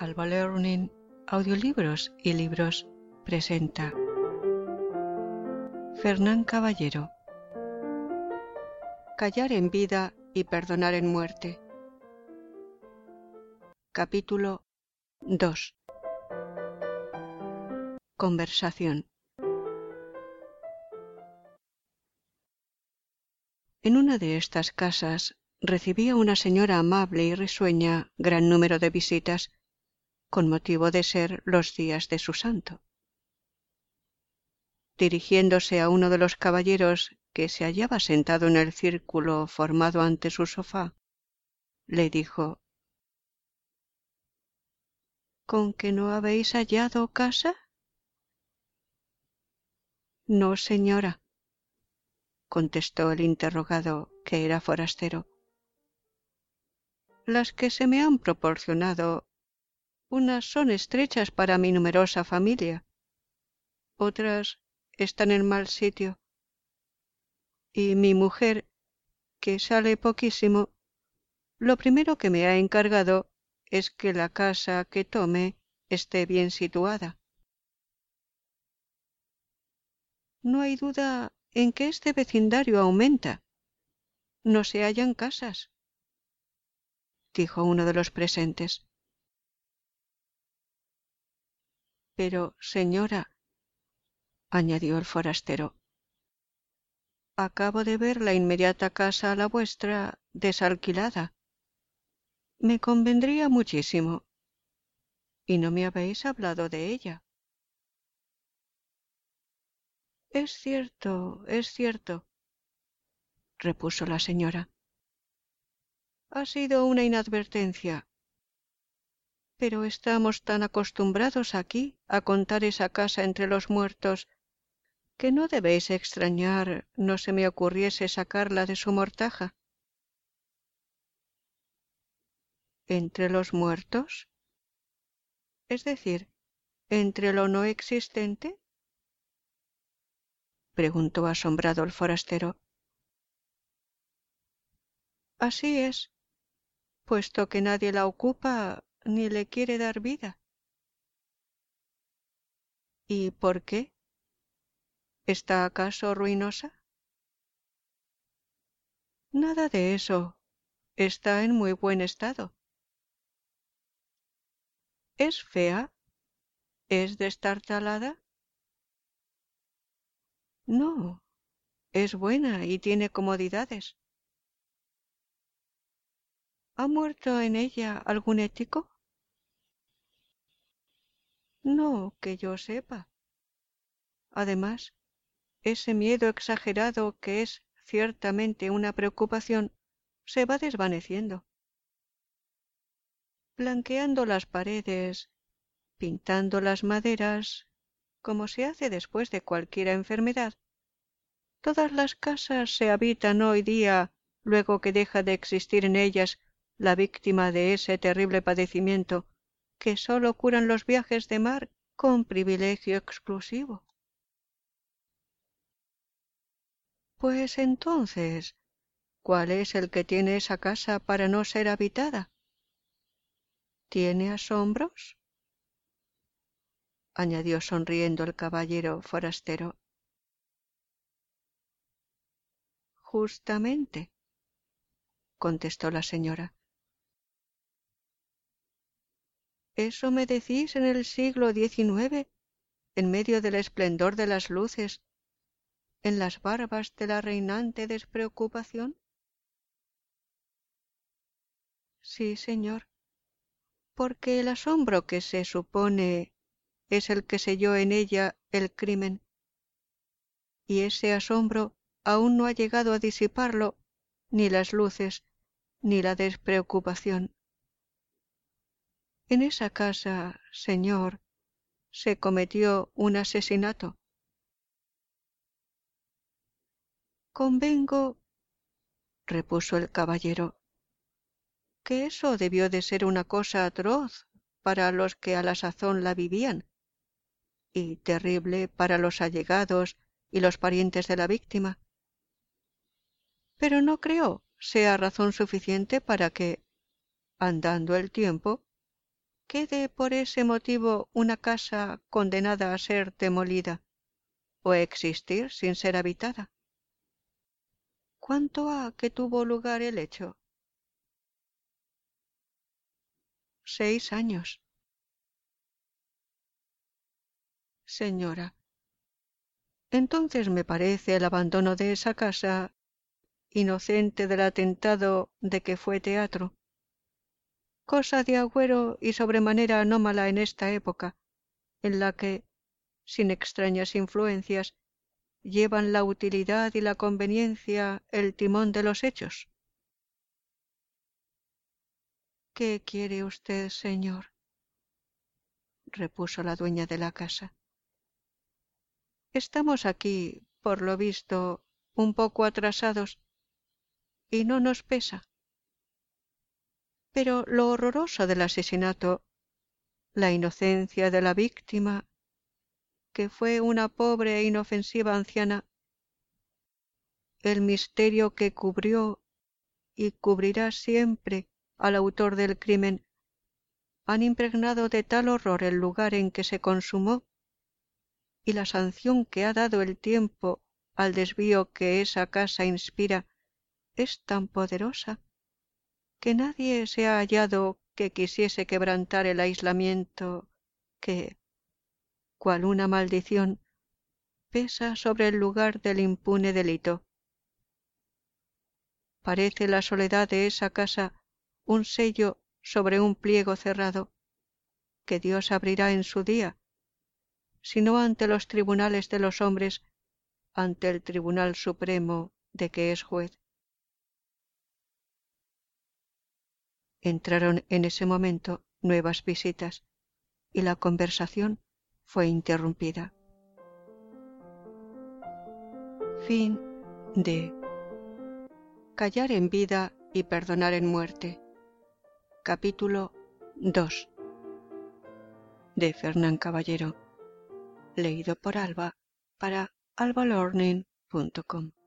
Alba Learning, audiolibros y libros presenta Fernán Caballero. Callar en vida y perdonar en muerte. Capítulo 2. Conversación. En una de estas casas recibía una señora amable y risueña gran número de visitas, con motivo de ser los días de su santo. Dirigiéndose a uno de los caballeros que se hallaba sentado en el círculo formado ante su sofá, le dijo: ¿Con que no habéis hallado casa? No, señora, contestó el interrogado, que era forastero. Las que se me han proporcionado, unas son estrechas para mi numerosa familia, otras están en mal sitio, y mi mujer, que sale poquísimo, lo primero que me ha encargado es que la casa que tome esté bien situada. No hay duda en que este vecindario aumenta. No se hallan casas, dijo uno de los presentes. Pero, señora, añadió el forastero, acabo de ver la inmediata casa a la vuestra desalquilada. Me convendría muchísimo, y no me habéis hablado de ella. Es cierto, repuso la señora. Ha sido una inadvertencia, pero estamos tan acostumbrados aquí a contar esa casa entre los muertos que no debéis extrañar no se me ocurriese sacarla de su mortaja. ¿Entre los muertos? Es decir, ¿entre lo no existente?, preguntó asombrado el forastero. Así es, puesto que nadie la ocupa ni le quiere dar vida. ¿Y por qué? ¿Está acaso ruinosa? Nada de eso. Está en muy buen estado. ¿Es fea? ¿Es destartalada? No, es buena y tiene comodidades. ¿Ha muerto en ella algún ético? No, que yo sepa. Además, ese miedo exagerado que es ciertamente una preocupación se va desvaneciendo. Blanqueando las paredes, pintando las maderas, como se hace después de cualquiera enfermedad, todas las casas se habitan hoy día luego que deja de existir en ellas la víctima de ese terrible padecimiento que sólo curan los viajes de mar con privilegio exclusivo. Pues entonces, ¿cuál es el que tiene esa casa para no ser habitada? ¿Tiene asombros?, añadió sonriendo el caballero forastero. Justamente, contestó la señora. ¿Eso me decís en el siglo XIX, en medio del esplendor de las luces, en las barbas de la reinante despreocupación? Sí, señor, porque el asombro que se supone es el que selló en ella el crimen, y ese asombro aún no ha llegado a disiparlo ni las luces ni la despreocupación. En esa casa, señor, se cometió un asesinato. Convengo, repuso el caballero, que eso debió de ser una cosa atroz para los que a la sazón la vivían, y terrible para los allegados y los parientes de la víctima. Pero no creo sea razón suficiente para que, andando el tiempo, quede por ese motivo una casa condenada a ser demolida o existir sin ser habitada. ¿Cuánto ha que tuvo lugar el hecho? 6 años. Señora, entonces me parece el abandono de esa casa inocente del atentado de que fue teatro, cosa de agüero y sobremanera anómala en esta época, en la que, sin extrañas influencias, llevan la utilidad y la conveniencia el timón de los hechos. ¿Qué quiere usted, señor?, repuso la dueña de la casa. Estamos aquí, por lo visto, un poco atrasados, y no nos pesa. Pero lo horroroso del asesinato, la inocencia de la víctima, que fue una pobre e inofensiva anciana, el misterio que cubrió y cubrirá siempre al autor del crimen, han impregnado de tal horror el lugar en que se consumó, y la sanción que ha dado el tiempo al desvío que esa casa inspira es tan poderosa que nadie se ha hallado que quisiese quebrantar el aislamiento que, cual una maldición, pesa sobre el lugar del impune delito. Parece la soledad de esa casa un sello sobre un pliego cerrado, que Dios abrirá en su día, si no ante los tribunales de los hombres, ante el Tribunal Supremo de que es juez. Entraron en ese momento nuevas visitas, y la conversación fue interrumpida. Fin de Callar en vida y perdonar en muerte. Capítulo 2. De Fernán Caballero. Leído por Alba para albalearning.com.